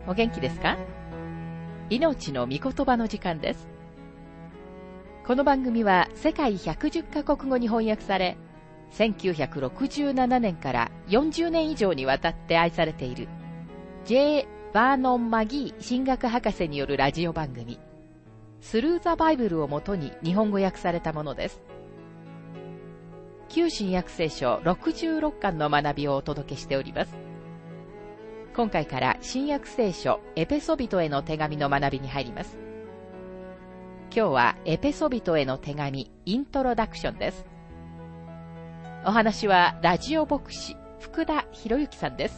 お元気ですか？命の御言葉の時間です。この番組は世界110カ国語に翻訳され、1967年から40年以上にわたって愛されている J. バーノン・マギー神学博士によるラジオ番組、スルー・ザ・バイブルをもとに日本語訳されたものです。旧新約聖書66巻の学びをお届けしております。今回から新約聖書エペソビトへの手紙の学びに入ります。今日はエペソビトへの手紙イントロダクションです。お話はラジオ牧師福田博之さんです。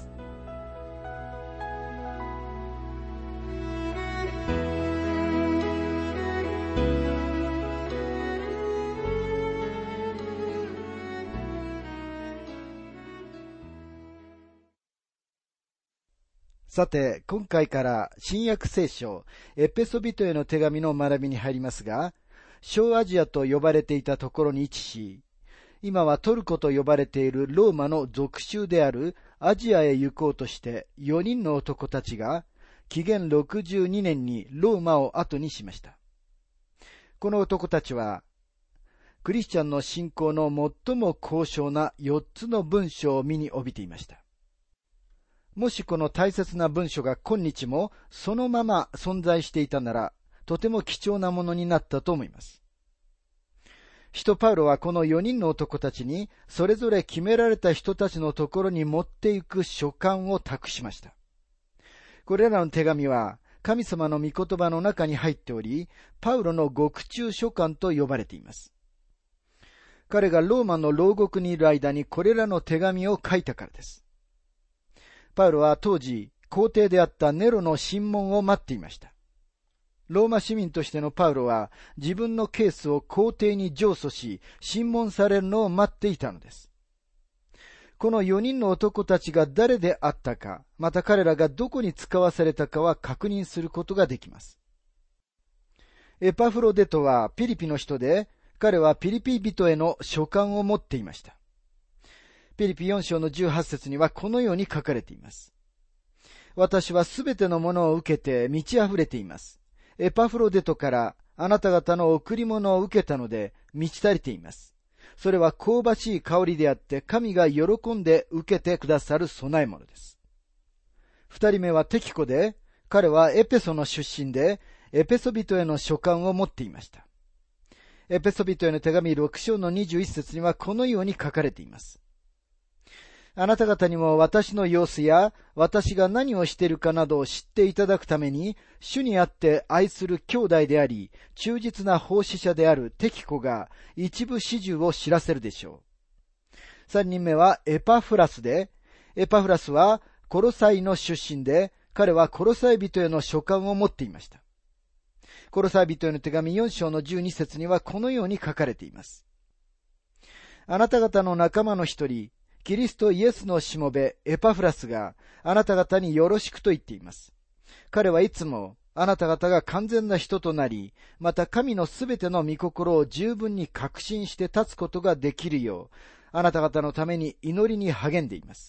さて、今回から新約聖書エペソビトへの手紙の学びに入りますが、小アジアと呼ばれていたところに位置し、今はトルコと呼ばれているローマの属州であるアジアへ行こうとして4人の男たちが紀元62年にローマを後にしました。この男たちはクリスチャンの信仰の最も高尚な4つの文書を身に帯びていました。もしこの大切な文書が今日もそのまま存在していたなら、とても貴重なものになったと思います。使徒パウロはこの4人の男たちに、それぞれ決められた人たちのところに持っていく書簡を託しました。これらの手紙は、神様の御言葉の中に入っており、パウロの獄中書簡と呼ばれています。彼がローマの牢獄にいる間にこれらの手紙を書いたからです。パウロは当時、皇帝であったネロの審問を待っていました。ローマ市民としてのパウロは、自分のケースを皇帝に上訴し、審問されるのを待っていたのです。この4人の男たちが誰であったか、また彼らがどこに使わされたかは確認することができます。エパフロデトはピリピの人で、彼はピリピ人への書簡を持っていました。ピリピ4章の18節にはこのように書かれています。私はすべてのものを受けて満ち溢れています。エパフロデトからあなた方の贈り物を受けたので満ち足りています。それは香ばしい香りであって神が喜んで受けてくださる供え物です。二人目はテキコで、彼はエペソの出身でエペソ人への書簡を持っていました。エペソ人への手紙6章の21節にはこのように書かれています。あなた方にも私の様子や私が何をしているかなどを知っていただくために、主にあって愛する兄弟であり、忠実な奉仕者であるテキコが一部始終を知らせるでしょう。三人目はエパフラスで、エパフラスはコロサイの出身で、彼はコロサイ人への書簡を持っていました。コロサイ人への手紙4章の12節にはこのように書かれています。あなた方の仲間の一人、キリストイエスのしもべエパフラスがあなた方によろしくと言っています。彼はいつもあなた方が完全な人となり、また神のすべての御心を十分に確信して立つことができるよう、あなた方のために祈りに励んでいます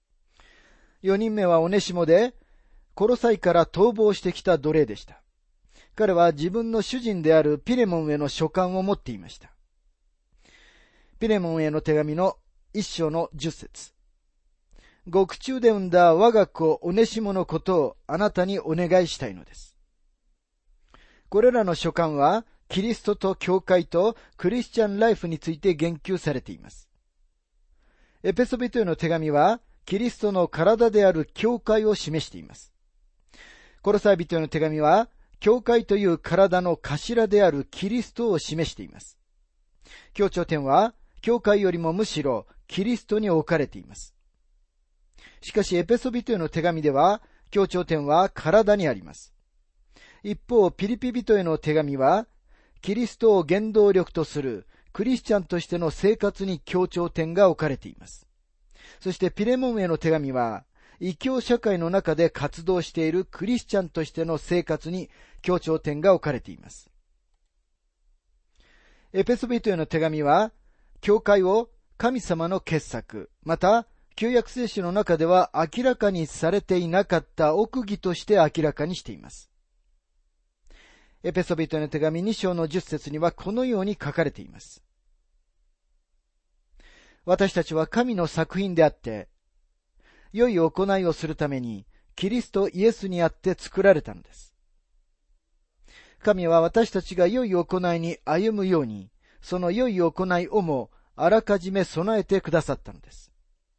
。4人目はオネシモで、コロサイから逃亡してきた奴隷でした。彼は自分の主人であるピレモンへの書簡を持っていました。ピレモンへの手紙の1章の10節。獄中で産んだ我が子オネシモのことをあなたにお願いしたいのです。これらの書簡はキリストと教会とクリスチャンライフについて言及されています。エペソビトへの手紙はキリストの体である教会を示しています。コロサイ人への手紙は教会という体の頭であるキリストを示しています。強調点は教会よりもむしろキリストに置かれています。しかしエペソビトへの手紙では強調点は体にあります。一方ピリピ人への手紙はキリストを原動力とするクリスチャンとしての生活に強調点が置かれています。そしてピレモンへの手紙は異教社会の中で活動しているクリスチャンとしての生活に強調点が置かれています。エペソビトへの手紙は教会を神様の傑作、また旧約聖書の中では明らかにされていなかった奥義として明らかにしています。エペソビトへの手紙2章の10節にはこのように書かれています。私たちは神の作品であって、良い行いをするためにキリストイエスにあって作られたのです。神は私たちが良い行いに歩むように、その良い行いをもあらかじめ備えてくださったのです。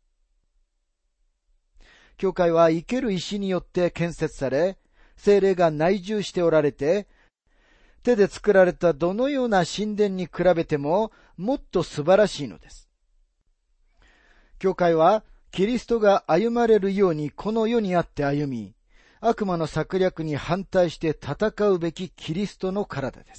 教会は生ける石によって建設され、聖霊が内住しておられて、手で作られたどのような神殿に比べてももっと素晴らしいのです。教会はキリストが歩まれるようにこの世にあって歩み、悪魔の策略に反対して戦うべきキリストの体です。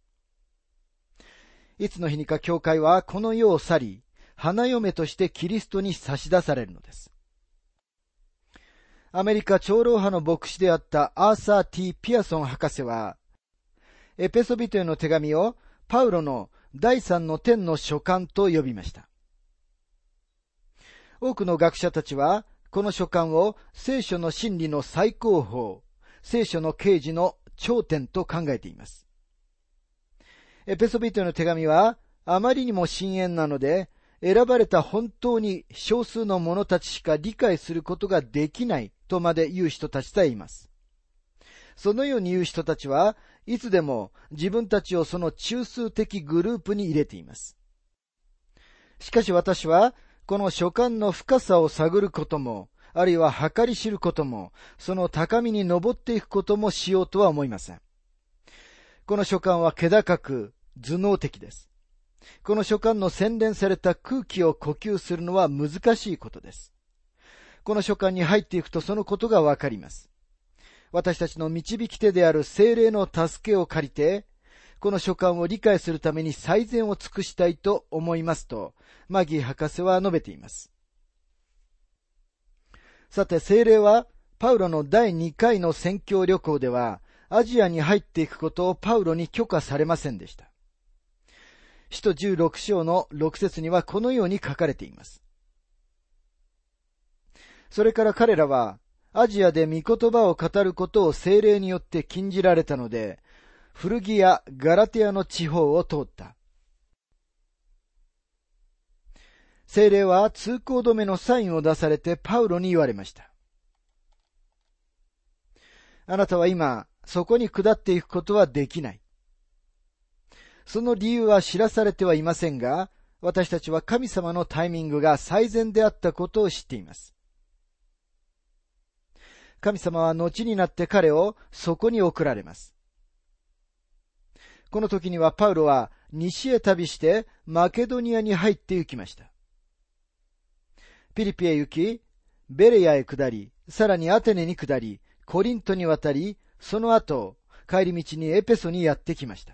いつの日にか教会はこの世を去り、花嫁としてキリストに差し出されるのです。アメリカ長老派の牧師であったアーサー・ T ・ピアソン博士は、エペソビトへの手紙をパウロの第三の天の書簡と呼びました。多くの学者たちは、この書簡を聖書の真理の最高峰、聖書の啓示の頂点と考えています。エペソビトへの手紙は、あまりにも深遠なので、選ばれた本当に少数の者たちしか理解することができないとまで言う人たちさえいます。そのように言う人たちはいつでも自分たちをその中枢的グループに入れています。しかし私はこの書簡の深さを探ることも、あるいは計り知ることも、その高みに登っていくこともしようとは思いません。この書簡は気高く頭脳的です。この書簡の洗練された空気を呼吸するのは難しいことです。この書簡に入っていくとそのことがわかります。私たちの導き手である聖霊の助けを借りて、この書簡を理解するために最善を尽くしたいと思いますと、マギー博士は述べています。さて、聖霊はパウロの第2回の宣教旅行では、アジアに入っていくことをパウロに許可されませんでした。使徒16章の6節にはこのように書かれています。それから彼らは、アジアで御言葉を語ることを聖霊によって禁じられたので、フルギア・ガラティアの地方を通った。聖霊は通行止めのサインを出されてパウロに言われました。あなたは今、そこに下っていくことはできない。その理由は知らされてはいませんが、私たちは神様のタイミングが最善であったことを知っています。神様は後になって彼をそこに送られます。この時にはパウロは西へ旅してマケドニアに入って行きました。ピリピへ行き、ベレヤへ下り、さらにアテネに下り、コリントに渡り、その後、帰り道にエペソにやってきました。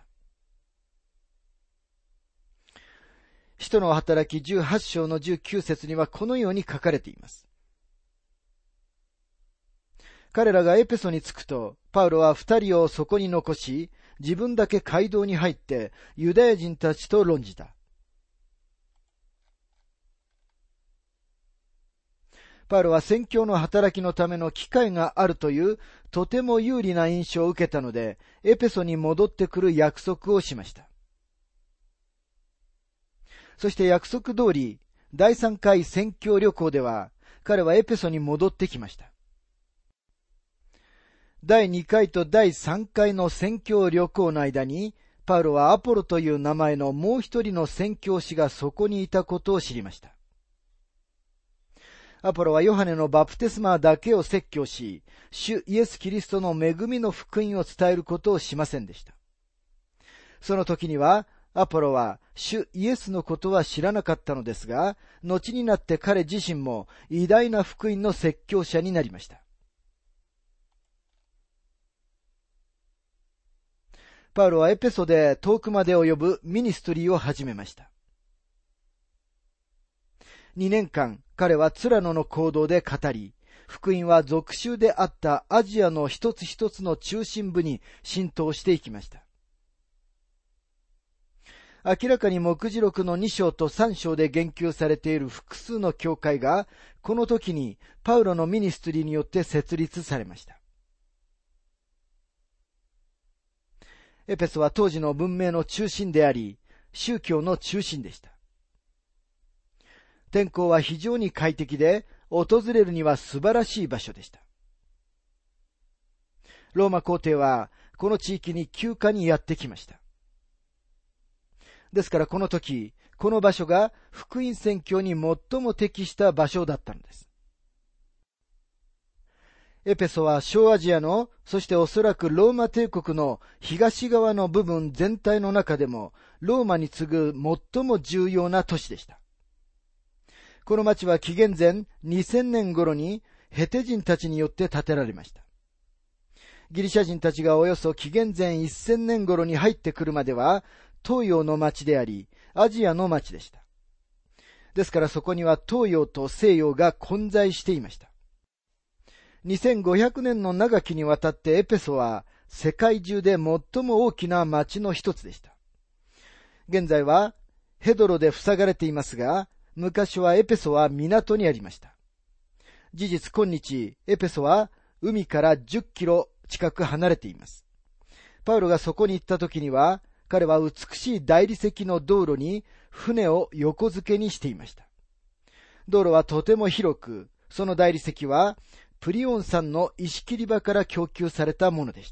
使徒の働き18章の19節にはこのように書かれています。彼らがエペソに着くと、パウロは2人をそこに残し、自分だけ街道に入ってユダヤ人たちと論じた。パウロは宣教の働きのための機会があるというとても有利な印象を受けたので、エペソに戻ってくる約束をしました。そして約束通り、第3回宣教旅行では、彼はエペソに戻ってきました。第2回と第3回の宣教旅行の間に、パウロはアポロという名前のもう一人の宣教師がそこにいたことを知りました。アポロはヨハネのバプテスマだけを説教し、主イエス・キリストの恵みの福音を伝えることをしませんでした。その時には、アポロは主イエスのことは知らなかったのですが、後になって彼自身も偉大な福音の説教者になりました。パウロはエペソで遠くまで及ぶミニストリーを始めました。2年間、彼はツラノの講堂で語り、福音は属州であったアジアの一つ一つの中心部に浸透していきました。 明らかに黙示録の2章と3章で言及されている複数の教会が、この時にパウロのミニストリーによって設立されました。エペソは当時の文明の中心であり、宗教の中心でした。天候は非常に快適で、訪れるには素晴らしい場所でした。ローマ皇帝はこの地域に休暇にやってきました。ですからこの時、この場所が福音宣教に最も適した場所だったのです。エペソは小アジアの、そしておそらくローマ帝国の東側の部分全体の中でも、ローマに次ぐ最も重要な都市でした。この町は紀元前2000年頃にヘテ人たちによって建てられました。ギリシャ人たちがおよそ紀元前1000年頃に入ってくるまでは、東洋の町であり、アジアの町でした。ですからそこには東洋と西洋が混在していました。2500年の長きにわたってエペソは世界中で最も大きな町の一つでした。現在はヘドロで塞がれていますが、昔はエペソは港にありました。事実今日、エペソは海から10キロ近く離れています。パウロがそこに行った時には、彼は美しい大理石の道路に船を横付けにしていました。道路はとても広く、その大理石はプリオン山の石切り場から供給されたものでした。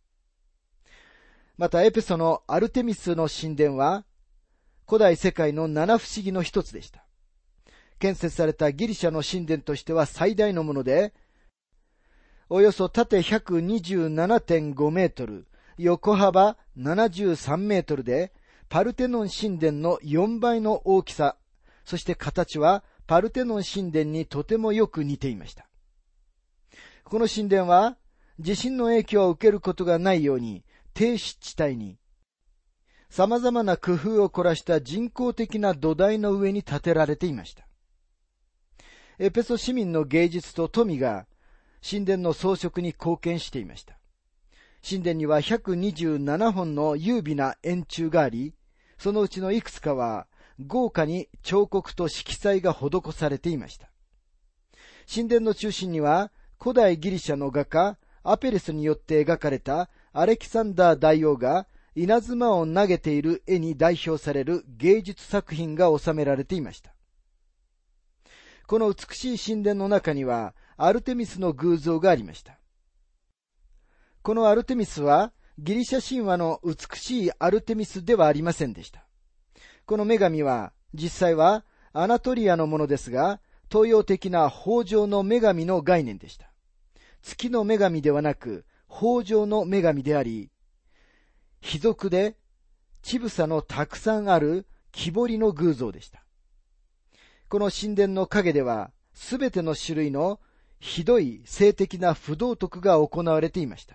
またエペソのアルテミスの神殿は、古代世界の七不思議の一つでした。建設されたギリシャの神殿としては最大のもので、およそ縦 127.5 メートル、横幅73メートルで、パルテノン神殿の4倍の大きさ、そして形はパルテノン神殿にとてもよく似ていました。この神殿は、地震の影響を受けることがないように、低湿地帯に、様々な工夫を凝らした人工的な土台の上に建てられていました。エペソ市民の芸術と富が神殿の装飾に貢献していました。神殿には127本の優美な円柱があり、そのうちのいくつかは豪華に彫刻と色彩が施されていました。神殿の中心には古代ギリシャの画家アペレスによって描かれたアレキサンダー大王が稲妻を投げている絵に代表される芸術作品が収められていました。この美しい神殿の中にはアルテミスの偶像がありました。このアルテミスはギリシャ神話の美しいアルテミスではありませんでした。この女神は実際はアナトリアのものですが、東洋的な豊穣の女神の概念でした。月の女神ではなく豊穣の女神であり、卑俗で乳房のたくさんある木彫りの偶像でした。この神殿の陰ではすべての種類のひどい性的な不道徳が行われていました。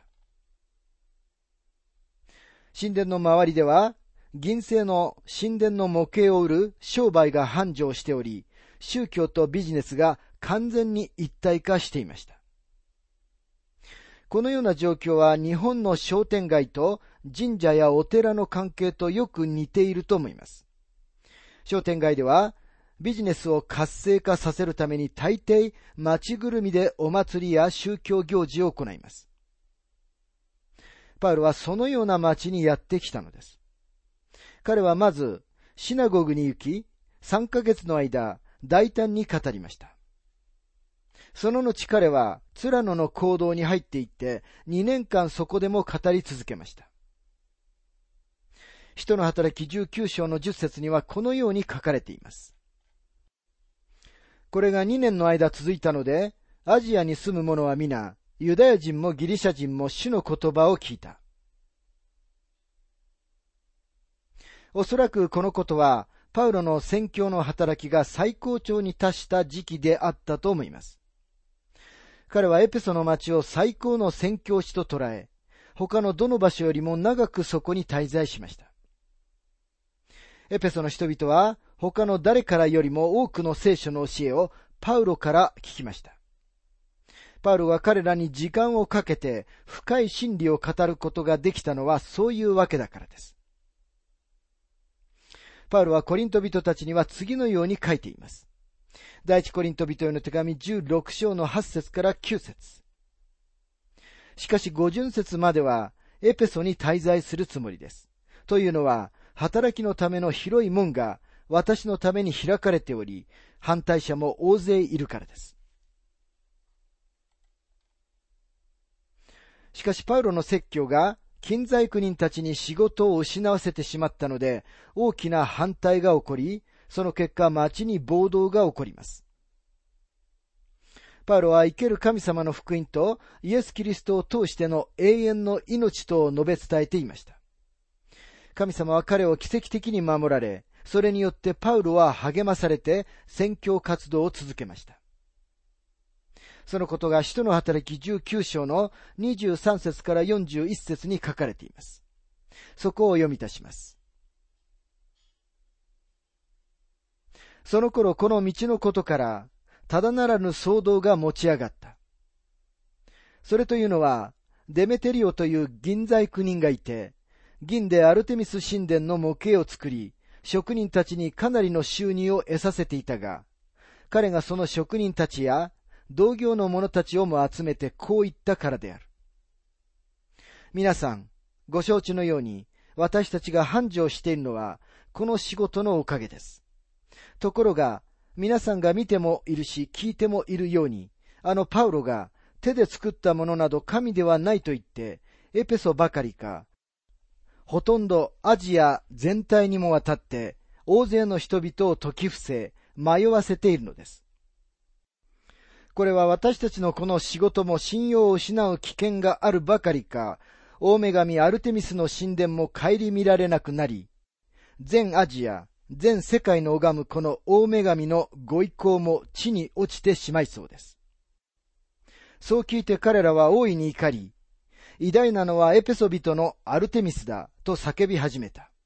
神殿の周りでは銀製の神殿の模型を売る商売が繁盛しており、宗教とビジネスが完全に一体化していました。このような状況は日本の商店街と神社やお寺の関係とよく似ていると思います。商店街ではビジネスを活性化させるために大抵町ぐるみでお祭りや宗教行事を行います。パウロはそのような町にやってきたのです。彼はまずシナゴグに行き、3ヶ月の間大胆に語りました。その後彼はツラノの講堂に入っていって2年間そこでも語り続けました。使徒の働き19章の10節にはこのように書かれています。これが2年の間続いたので、アジアに住む者は皆、ユダヤ人もギリシャ人も主の言葉を聞いた。おそらくこのことは、パウロの宣教の働きが最高潮に達した時期であったと思います。彼はエペソの町を最高の宣教地と捉え、他のどの場所よりも長くそこに滞在しました。エペソの人々は他の誰からよりも多くの聖書の教えをパウロから聞きました。パウロが彼らに時間をかけて深い真理を語ることができたのはそういうわけだからです。 パウロはコリント人たちには次のように書いています。第一コリント人への手紙16章の8節から9節。しかし五巡節まではエペソに滞在するつもりです。というのは、働きのための広い門が私のために開かれており、反対者も大勢いるからです。しかしパウロの説教が近在区人たちに仕事を失わせてしまったので、大きな反対が起こり、その結果町に暴動が起こります。パウロは生ける神様の福音とイエス・キリストを通しての永遠の命とを述べ伝えていました。神様は彼を奇跡的に守られ、それによってパウロは励まされて宣教活動を続けました。そのことが使徒の働き19章の23節から41節に書かれています。そこを読み出します。その頃この道のことからただならぬ騒動が持ち上がった。それというのは、デメテリオという銀細工人がいて、銀でアルテミス神殿の模型を作り、職人たちにかなりの収入を得させていたが、彼がその職人たちや同業の者たちをも集めてこう言ったからである。皆さん、ご承知のように、私たちが繁盛しているのは、この仕事のおかげです。ところが、皆さんが見てもいるし聞いてもいるように、パウロが手で作ったものなど神ではないと言って、エペソばかりか、ほとんどアジア全体にもわたって大勢の人々を説き伏せ、迷わせているのです。これは私たちのこの仕事も信用を失う危険があるばかりか、大女神アルテミスの神殿も顧みられなくなり、全アジア、全世界の拝むこの大女神のご意向も地に落ちてしまいそうです。そう聞いて彼らは大いに怒り、偉大なのはエペソ人のアルテミスだと叫び始めた。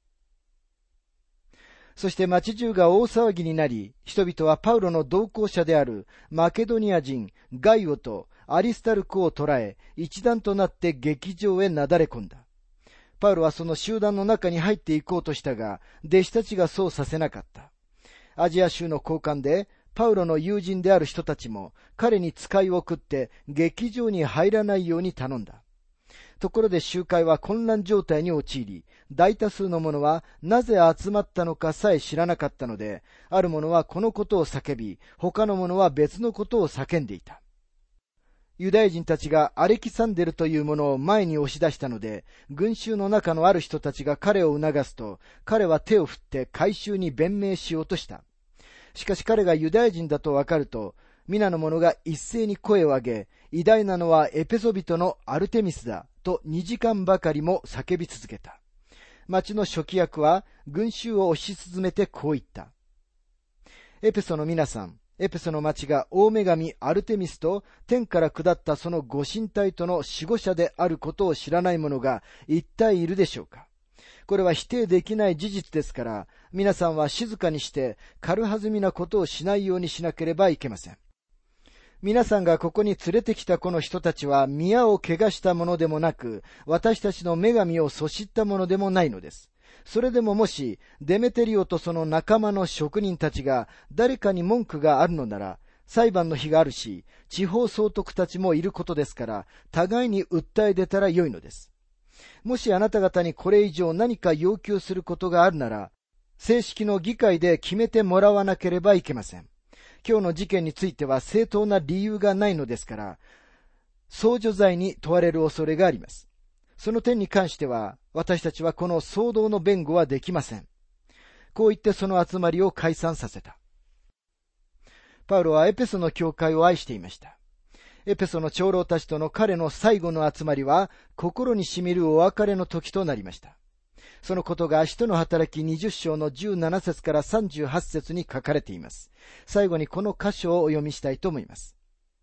そして町中が大騒ぎになり、人々はパウロの同行者であるマケドニア人ガイオとアリスタルクを捕らえ、一団となって劇場へなだれ込んだ。パウロはその集団の中に入っていこうとしたが、弟子たちがそうさせなかった。アジア州の高官で、パウロの友人である人たちも彼に使いを送って劇場に入らないように頼んだ。ところで集会は混乱状態に陥り、大多数の者はなぜ集まったのかさえ知らなかったので、ある者はこのことを叫び、他の者は別のことを叫んでいた。ユダヤ人たちがアレキサンデルというものを前に押し出したので、群衆の中のある人たちが彼を促すと、彼は手を振って回収に弁明しようとした。しかし彼がユダヤ人だとわかると、皆の者が一斉に声を上げ、偉大なのはエペソ人のアルテミスだと2時間ばかりも叫び続けた。町の書記役は群衆を押し進めてこう言った。エペソの皆さん、エペソの町が大女神アルテミスと天から下ったそのご神体との守護者であることを知らない者が一体いるでしょうか。これは否定できない事実ですから、皆さんは静かにして軽はずみなことをしないようにしなければいけません。皆さんがここに連れてきたこの人たちは宮を汚したものでもなく、私たちの女神をそしったものでもないのです。それでももし、デメテリオとその仲間の職人たちが誰かに文句があるのなら、裁判の日があるし、地方総督たちもいることですから、互いに訴え出たらよいのです。もしあなた方にこれ以上何か要求することがあるなら、正式の議会で決めてもらわなければいけません。今日の事件については正当な理由がないのですから、相助罪に問われる恐れがあります。その点に関しては、私たちはこの騒動の弁護はできません。こう言ってその集まりを解散させた。パウロはエペソの教会を愛していました。エペソの長老たちとの彼の最後の集まりは、心にしみるお別れの時となりました。そのことが使徒の働き20章の17節から38節に書かれています。最後にこの箇所をお読みしたいと思います。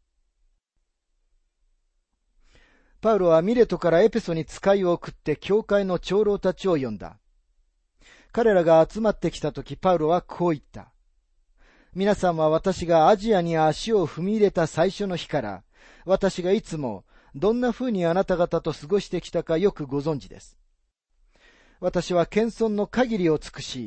パウロはミレトからエペソに使いを送って教会の長老たちを呼んだ。彼らが集まってきたとき、パウロはこう言った。皆さんは私がアジアに足を踏み入れた最初の日から、私がいつもどんな風にあなた方と過ごしてきたかよくご存知です。私は謙遜の限りを尽くし、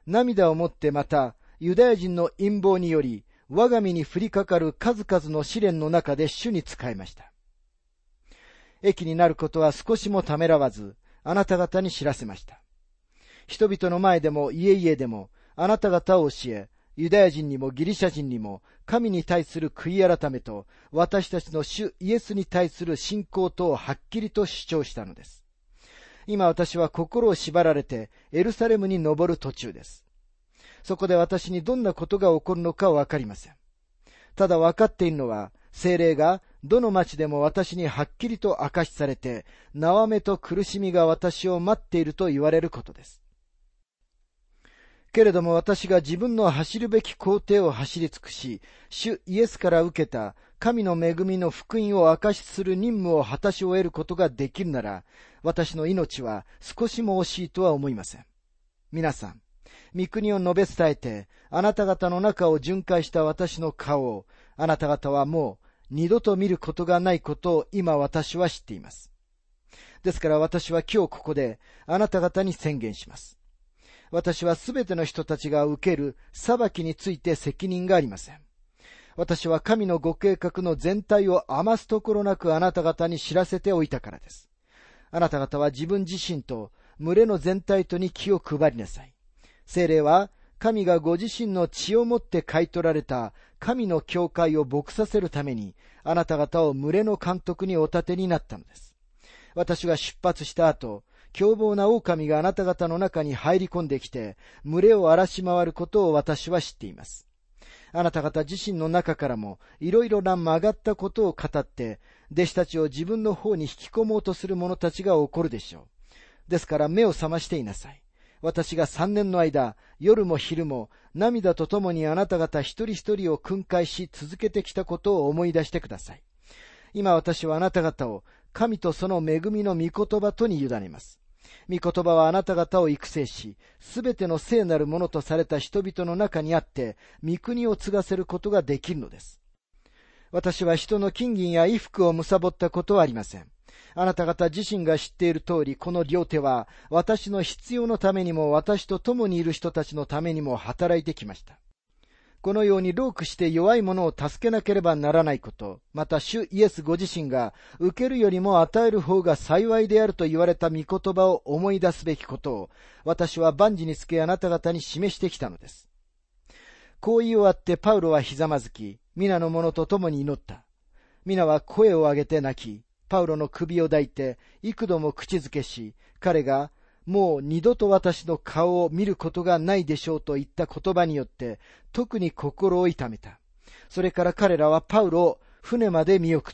涙をもってまたユダヤ人の陰謀により我が身に降りかかる数々の試練の中で主に仕えました。益になることは少しもためらわず、あなた方に知らせました。人々の前でも家々でもあなた方を教え、ユダヤ人にもギリシャ人にも神に対する悔い改めと私たちの主イエスに対する信仰とをはっきりと主張したのです。今私は心を縛られてエルサレムに登る途中です。そこで私にどんなことが起こるのかわかりません。ただ分かっているのは、聖霊がどの町でも私にはっきりと明かしされて、縄目と苦しみが私を待っていると言われることです。けれども私が自分の走るべき行程を走り尽くし、主イエスから受けた神の恵みの福音を証しする任務を果たし終えることができるなら、私の命は少しも惜しいとは思いません。皆さん、御国を述べ伝えて、あなた方の中を巡回した私の顔を、あなた方はもう二度と見ることがないことを今私は知っています。ですから私は今日ここであなた方に宣言します。私はすべての人たちが受ける裁きについて責任がありません。私は神のご計画の全体を余すところなくあなた方に知らせておいたからです。あなた方は自分自身と群れの全体とに気を配りなさい。聖霊は神がご自身の血をもって買い取られた神の教会を牧させるためにあなた方を群れの監督にお立てになったのです。私が出発した後、凶暴な狼があなた方の中に入り込んできて群れを荒らし回ることを私は知っています。あなた方自身の中からもいろいろな曲がったことを語って弟子たちを自分の方に引き込もうとする者たちが起こるでしょう。ですから目を覚ましていなさい。私が3年の間、夜も昼も涙とともにあなた方一人一人を訓戒し続けてきたことを思い出してください。今私はあなた方を神とその恵みの御言葉とに委ねます。御言葉はあなた方を育成し、すべての聖なるものとされた人々の中にあって、御国を継がせることができるのです。私は人の金銀や衣服を貪ったことはありません。あなた方自身が知っている通り、この両手は私の必要のためにも私と共にいる人たちのためにも働いてきました。このように労苦して弱い者を助けなければならないこと、また主イエスご自身が受けるよりも与える方が幸いであると言われた御言葉を思い出すべきことを、私は万事につけあなた方に示してきたのです。こう言い終わってパウロはひざまずき、皆の者と共に祈った。皆は声を上げて泣き、パウロの首を抱いて幾度も口づけし、彼がもう二度と私の顔を見ることがないでしょうと言った言葉によって特に心を痛めた。それから彼らはパウロを船まで見送った。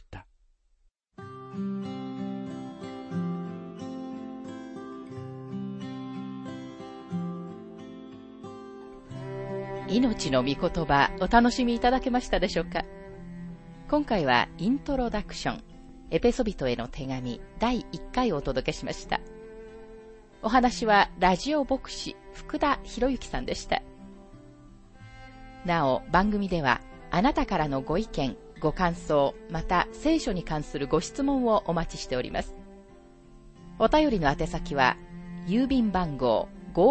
命の御言葉、お楽しみいただけましたでしょうか。今回はイントロダクション、エペソビトへの手紙第1回をお届けしました。お話はラジオ牧師福田博之さんでした。なお番組ではあなたからのご意見、ご感想、また聖書に関するご質問をお待ちしております。お便りの宛先は郵便番号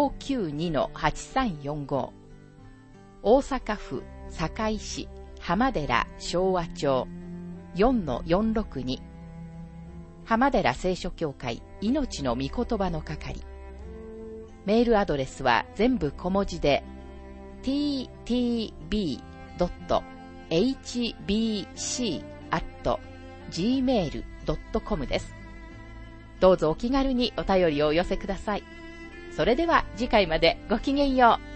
592-8345 大阪府堺市浜寺昭和町 4-462 浜寺聖書協会命の御言葉の係。メールアドレスは全部小文字で ttb.hbc@gmail.com です。どうぞお気軽にお便りをお寄せください。それでは次回までごきげんよう。